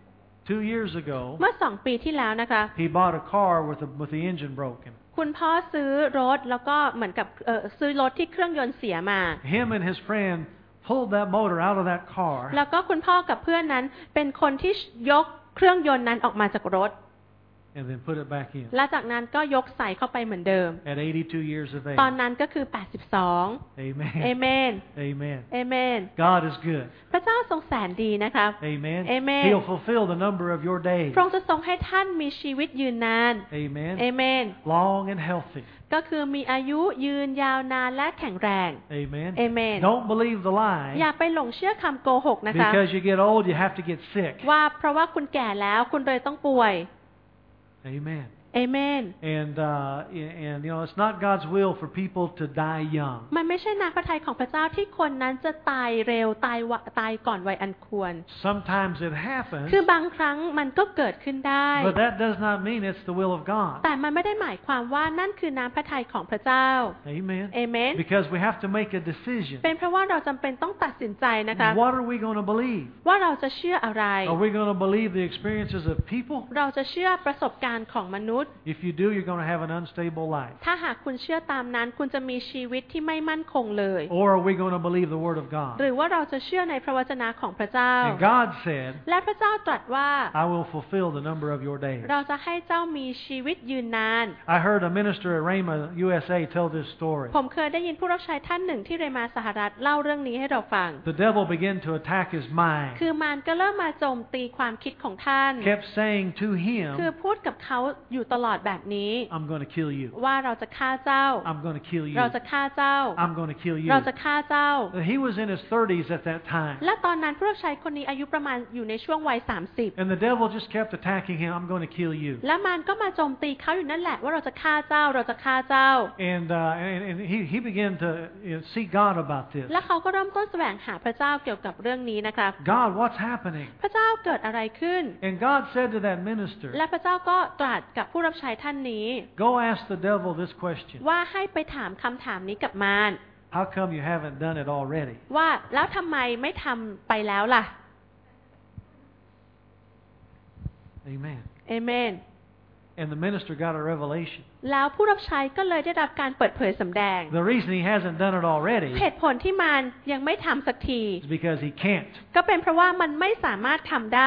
2 years ago, เมื่อ2 ปีที่แล้วนะคะ he bought a car with the engine broken. คุณพ่อซื้อรถแล้วก็เหมือนกับซื้อรถที่เครื่องยนต์เสียมา Him and his friend pulled that motor out of that car. แล้วก็คุณพ่อกับเพื่อนนั้นเป็นคนที่ยกเครื่องยนต์นั้นออกมาจากรถ And then put it back in. และจากนั้นก็ยกใส่เข้าไปเหมือนเดิม At 82 years of ตอน age. นั้นก็คือ 82 Amen. เอเมน Amen. เอเมน God is good. พระเจ้าทรงแสนดีนะครับ Amen. Amen. He'll fulfill the number of your days. พระองค์จะทรงให้ท่านมีชีวิตยืนนาน Amen. เอเมน Long and healthy. ก็คือมีอายุยืนยาวนานและแข็งแรง Amen. Amen. Don't believe the อย่า lie. ไปหลงเชื่อคำโกหกนะคะ Because you get old, you have to get sick. ว่าเพราะว่าคุณแก่แล้วคุณเลยต้องป่วย Amen. เอเมน And you know, it's not God's will for people to die young. มันไม่ใช่น้ำพระทัยของพระเจ้าที่คนนั้นจะตายเร็วตายก่อนวัยอันควร Sometimes it happens, คือบางครั้งมันก็เกิดขึ้นได้ but that does not mean it's the will of God. แต่มันไม่ได้หมายความว่านั่นคือน้ำพระทัยของพระเจ้า Amen. เอเมน Because we have to make a decision. เป็นเพราะว่าเราจำเป็นต้องตัดสินใจนะคะ What are we going to believe? ว่าเราจะเชื่ออะไร Are we going to believe the experiences of people? เราจะเชื่อประสบการณ์ของมนุษย์ If you do, you're going to have an unstable life. ถ้าหากคุณเชื่อตามนั้นคุณจะมีชีวิตที่ไม่มั่นคงเลย Or are we going to believe the Word of หรื God? อว่าเราจะเชื่อในพระวจนะของพระเจ้า And God said, และพระเจ้าตรัสว่า I will fulfill the number of your days. เราจะให้เจ้ามีชีวิตยืนนาน I heard a minister at Rhema, USA, tell this story. ผมเคยได้ยินผู้รับใช้ท่านหนึ่งที่เรมาสหรัฐเล่าเรื่องนี้ให้เราฟัง The devil began to attack his mind. คือมารก็เริ่มมาโจมตีความคิดของท่าน Kept saying to คือ him, พูดกับเขาอยู่ตลอดแบบนี้ I'm going to kill you. ว่าเราจะฆ่าเจ้า I'm going to kill you. เราจะฆ่าเจ้า I'm going to kill you. เราจะฆ่าเจ้า He was in his 30s at that time. และตอนนั้นผู้รับใช้คนนี้อายุประมาณอยู่ในช่วงวัย 30 And the devil just kept attacking him. I'm going to kill you. และมารก็มาโจมตีเขาอยู่นั่นแหละว่าเราจะฆ่าเจ้าเราจะฆ่าเจ้า And he began to seek God about this. และเขาก็เริ่มต้นแสวงหาพระเจ้าเกี่ยวกับเรื่องนี้นะครับ God, what's happening? พระเจ้าเกิดอะไรขึ้น And God said to that minister, และพระเจ้าก็ตรัสกับผู้รับใช้ท่านนี้ go ask the devil this question. ว่าให้ไปถามคำถามนี้กับมาร How come you haven't done it already? ว่าแล้วทำไมไม่ทำไปแล้วล่ะ Amen. เอเมน And the minister got a revelation. แล้วผู้รับใช้ก็เลยได้รับการเปิดเผยสำแดง The reason he hasn't done it already เหตุผลที่มารยังไม่ทำสักที is because he can't. ก็เป็นเพราะว่ามันไม่สามารถทำได้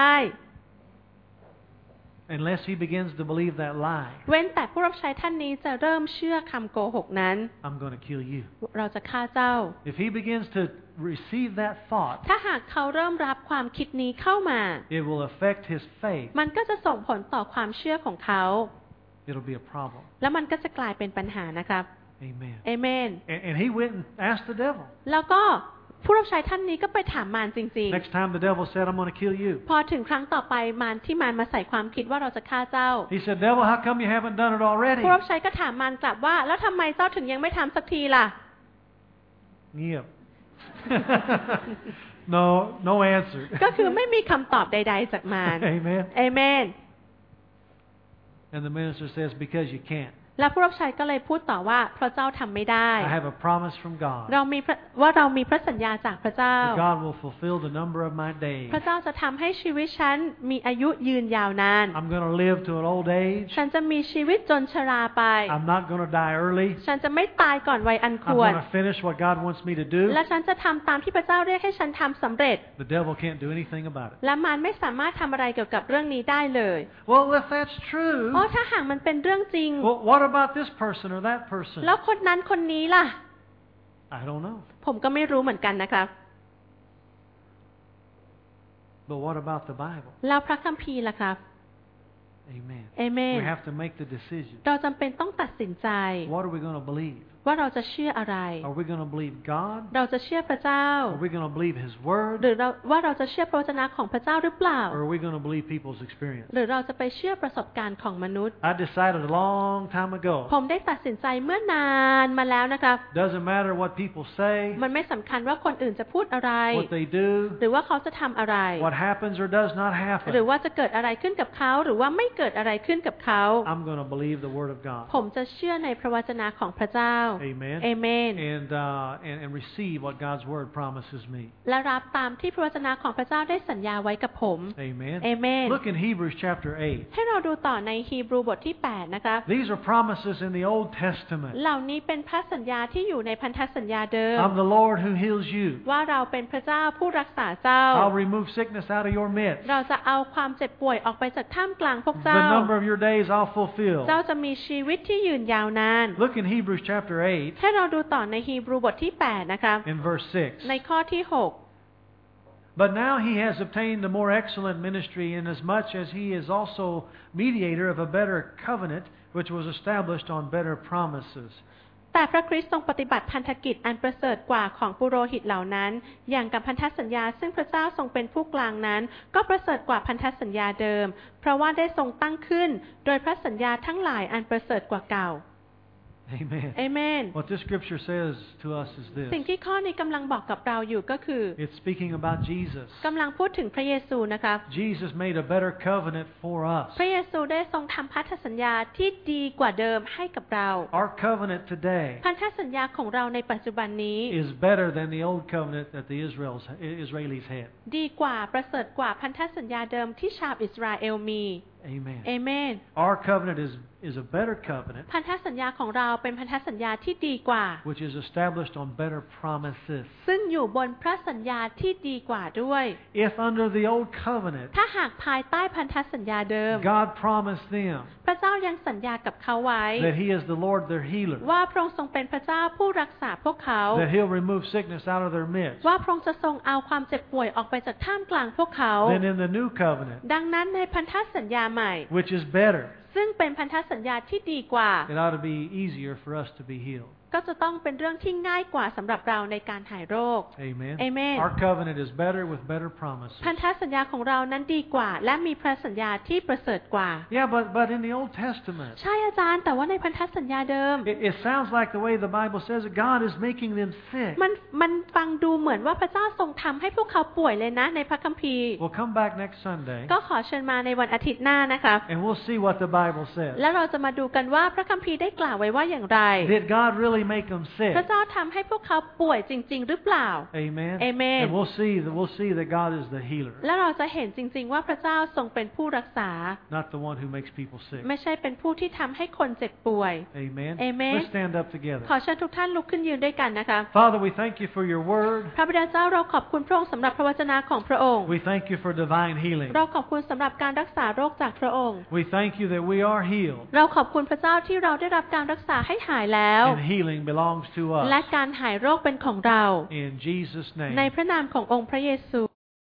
Unless he begins to believe that lie. เว้นแต่ผู้รับใช้ท่านนี้จะเริ่มเชื่อคำโกหกนั้น I'm going to kill you. เราจะฆ่าเจ้า If he begins to receive that thought, ถ้าหากเขาเริ่มรับความคิดนี้เข้ามา it will affect his faith. มันก็จะส่งผลต่อความเชื่อของเขา It'll be a problem. แล้วมันก็จะกลายเป็นปัญหานะครับ Amen. เอเมน And he went and asked the devil. แล้วก็ผู้รับใช้ท่านนี้ก็ไปถามมารจริง Next time the devil said, I'm going to kill you. ๆ พอถึงครั้งต่อไปมารที่มารมาใส่ความคิดว่าเราจะฆ่าเจ้า He said, devil, how come you haven't done it already? ผู้รับใช้ก็ถามมารกลับว่าแล้วทำไมเจ้าถึงยังไม่ทำสักทีล่ะ Yep. No answer. ก็คือไม่มีคำตอบใดๆจากมาร Amen. เอเมน And the minister says, because you can't. และผู้รับใช้ก็เลยพูดต่อว่าเพราะเจ้าทำไม่ได้ I have a promise from God. เรามีพระสัญญาจากพระเจ้า That God will fulfill the number of my days. พระเจ้าจะทำให้ชีวิตฉันมีอายุยืนยาวนาน I'm going to live to an old age. ฉันจะมีชีวิตจนชราไป I'm not going to die early. ฉันจะไม่ตายก่อนวัยอันค I'm วร going to finish what God wants me to do. และฉันจะทำตามที่พระเจ้าเรียกให้ฉันทำสำเร็จ The devil can't do anything about it. และมารไม่สามารถทำอะไรเกี่ยวกับเรื่องนี้ได้เลย Well, if that's true, เพราะถ้าหากมันเป็นเรื่องจริง well, what about this person or that person? แล้วคนนั้นคนนี้ล่ะ I don't know. ผมก็ไม่รู้เหมือนกันนะครับ But what about the Bible? แล้วพระคัมภีร์ล่ะครับ Amen. เอเมน We have to make the decision. เราจำเป็นต้องตัดสินใจ What are we going to believe? ว่าเราจะเชื่ออะไร Are we going to believe God? เราจะเชื่อพระเจ้า Are we going to believe His Word? หรือว่าเราจะเชื่อพระวจนะของพระเจ้าหรือเปล่า Or are we going to believe people's experience? หรือเราจะไปเชื่อประสบการณ์ของมนุษย์ I decided a long time ago. ผมได้ตัดสินใจเมื่อนานมาแล้วนะครับ Doesn't matter what people say, มันไม่สำคัญว่าคนอื่นจะพูดอะไร what they do, หรือว่าเขาจะทำอะไร what happens or does not หรือ happen. ว่าจะเกิดอะไรขึ้นกับเขาหรือว่าไม่เกิดอะไรขึ้นกับเขา I'm going to believe the Word of God. ผมจะเชื่อในพระวจนะของพระเจ้า Amen. เอเมน And receive what God's Word promises me. และรับตามที่พระวจนะของพระเจ้าได้สัญญาไว้กับผม Amen. เอเมน Look in Hebrews chapter 8. ให้เราดูต่อในฮีบรูบทที่8นะคะ These are promises in the Old Testament. เหล่านี้เป็นพระสัญญาที่อยู่ในพันธสัญญาเดิม I'm the Lord who heals you. ว่าเราเป็นพระเจ้าผู้รักษาเจ้า I'll remove sickness out of your midst. เราจะเอาความเจ็บป่วยออกไปจากท่ามกลางพวกเจ้า The number of your days I'll fulfill. เจ้าจะมีชีวิตที่ยืนยาวนาน Look in Hebrews chapter 8 ให้เราดูต่อในฮีบรูบทที่8นะคะ in verse ใน 6. ข้อที่ But now he has obtained a more excellent ministry, inasmuch as he is also mediator of a better covenant, which was established on better promises. แต่พระคริสต์ทรงปฏิบัติพันธกิจอันประเสริฐกว่าของปุโรหิตเหล่านั้นอย่างกับพันธสัญญาซึ่งพระเจ้าทรงเป็นผู้กลางนั้นก็ประเสริฐกว่าพันธสัญญาเดิมเพราะว่าได้ทรงตั้งขึ้นโดยพระสัญญาทั้งหลายอันประเสริฐกว่าเก่า Amen. เอเมน What this scripture says to us is this. สิ่งที่ข้อนี้กำลังบอกกับเราอยู่ก็คือ It's speaking about Jesus. กำลังพูดถึงพระเยซูนะครับ Jesus made a better covenant for us. พระเยซูได้ทรงทำพันธสัญญาที่ดีกว่าเดิมให้กับเรา Our covenant today พันธสัญญาของเราในปัจจุบันนี้ is better than the old covenant that the Israelis had. ดีกว่าประเสริฐกว่าพันธสัญญาเดิมที่ชาวอิสราเอลมี Amen. เอเมน Our covenant is a better covenant, พันธสัญญาของเราเป็นพันธสัญญาที่ดีกว่า which is established on better promises. ซึ่งอยู่บนพระสัญญาที่ดีกว่าด้วย If under the old covenant, ถ้าหากภายใต้พันธสัญญาเดิม God promised them พระเจ้ายังสัญญากับเขาไว้ that He is the Lord their healer, ว่าพระองค์ทรงเป็นพระเจ้าผู้รักษาพวกเขา that He'll remove sickness out of their midst, ว่าพระองค์จะทรงเอาความเจ็บป่วยออกไปจากท่ามกลางพวกเขา then in the new covenant, ดังนั้นในพันธสัญญาใหม่ which is better, ซึ่งเป็นพันธสัญญาที่ดีกว่า it ought to be easier for us to be healed. ก็จะต้องเป็นเรื่องที่ง่ายกว่าสำหรับเราในการหายโรค Amen. Amen. Our covenant is better with better promises. พันธสัญญาของเรานั้นดีกว่า และมีพระสัญญาที่ประเสริฐกว่า Yeah, but in the Old Testament, ใช่อาจารย์แต่ว่าในพันธสัญญาเดิม it sounds like the way the Bible says that God is making them sick. มันฟังดูเหมือนว่าพระเจ้าทรงทำให้พวกเขาป่วยเลยนะในพระคัมภีร์ We'll come back next Sunday ก็ขอเชิญมาในวันอาทิตย์หน้านะครับ and we'll see what the Bible says. แล้วเราจะมาดูกันว่าพระคัมภีร์ได้กล่าวไว้ว่าอย่างไร Did God really make them sick? พระเจ้าทำให้พวกเขาป่วยจริงๆหรือเปล่า Amen. Amen. And we'll see that God is the healer, และเราจะเห็นจริงๆว่าพระเจ้าทรงเป็นผู้รักษา not the one who makes people sick. ไม่ใช่เป็นผู้ที่ทำให้คนเจ็บป่วย Amen. Amen. Let's stand up together. ขอเชิญทุกท่านลุกขึ้นยืนด้วยกันนะคะ Father, we thank you for your word. พระบิดาเจ้าเราขอบคุณพระองค์สำหรับพระวจนะของพระองค์ We thank you for divine healing. เราขอบคุณสำหรับการรักษาโรคจากพระองค์ We thank you that we are healed เราขอบคุณพระเจ้าที่เราได้รับการรักษาให้หายแล้ว and healing belongs to us. และการหายโรคเป็นของเรา In Jesus' ใน name. พระนามขององค์พระเยซู